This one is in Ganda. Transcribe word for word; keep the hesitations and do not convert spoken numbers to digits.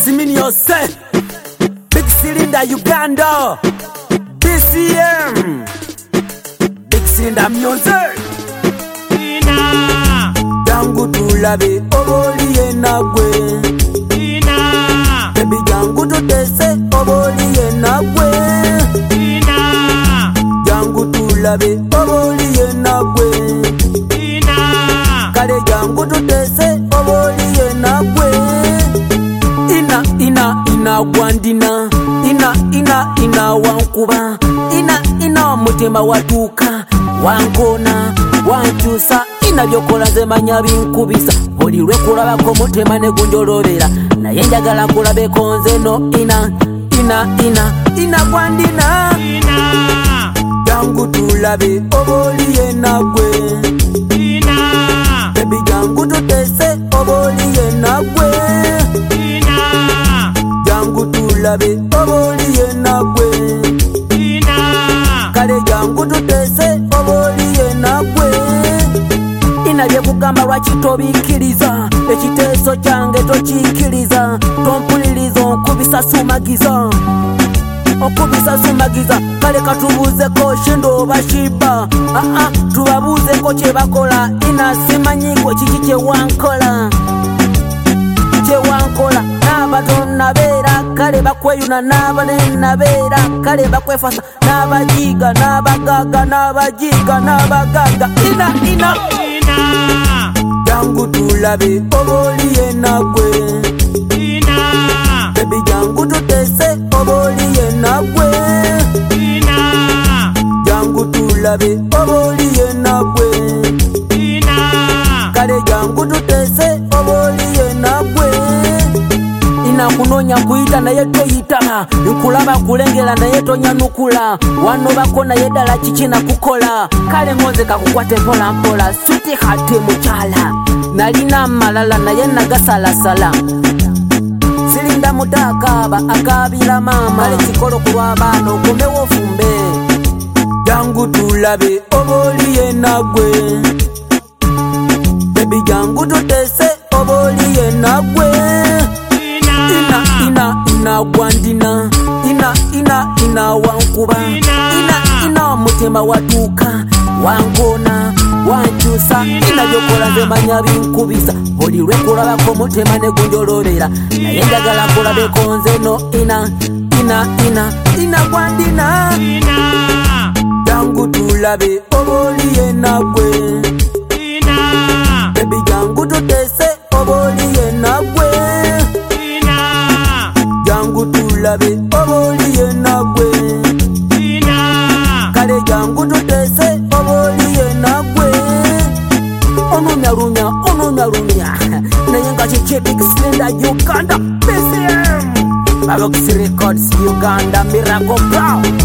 Zimini Yose, Big Cylinder Uganda, B C M, Big Cylinder Music. Ina Jangu tulabe oboli enagwe. Ina Baby jangu tutese oboli enagwe. Ina Jangu tulabe oboli enagwe. Ina Kale jangu tutese oboli enagwe. Ina ina ina gwandina, ina ina ina wankuba, ina ina mutima watuka, wankona wanchusa, ina byokola nze manya binkubisa, buli lwe kulabako mutima ne gunjolobera, naye njagala kulabeko nze no ina ina ina ina gwandina. Ina Jangu tulabe oboli enagwe. Ina Baby jangu tutese oboli enagwe. Jangu tulabe oboli enagwe. Ina Kale jangu tutese oboli enagwe. Ina byekugamba lwaki tobikiriza, ekiteeso kyange tokikiriza, tompuliriza onkubisa sumagiza, okubisa sumagiza. Kale katubuzeko shindo oba shiba, aa tubabuzeko kyebakola. Ina simanyiko kiki kyewankola, kyewankola. N'abato beera kale bakweyuna, n'abanene beera kale bakwefasa, n'abajiga n'abagaga n'abajiga n'abagaga. Ina ina Ina jangu tulabe oboli enagwe. Ina Baby jangu tutese oboli enagwe. Ina Jangu tulabe oboli enagwe. Ina Kale jangu tutese oboli enagwe. Ina kunonya kuyita naye toyita, nkulaba kulengera naye tonyanukula, wano bako naye ddala kiki nakukola. Kale ngonze kakukwate mpola mpola, switi hati mukyala, nalina malala naye nagasalasala. Silinda mutakaba akabira mama, kale kikolo kulw'abaana okomewo ofumbe. Jangu tulabe oboli enagwe. Baby jangu tutese oboli enagwe. Ina ina ina gwandina, ina ina ina wankuba, ina ina mutima watuka, wankona wanchusa. Ina byokola nze manya binkubisa, buli lwe kulabako mutima ne gunjolobera, naye njagala kulabeko nze no ina ina ina ina gwandina. Ina Jangu tulabe oboli enagwe. Ina Baby jangu tutese oboli enagwe. Jangu tulabe oboli enagwe. Ina Kale jangu tutese oboli enagwe. Onunya lunya, onunya lunya, naye nga kiki Big Cylinder Uganda, B C M, Balox Records Uganda, Miracle Brown.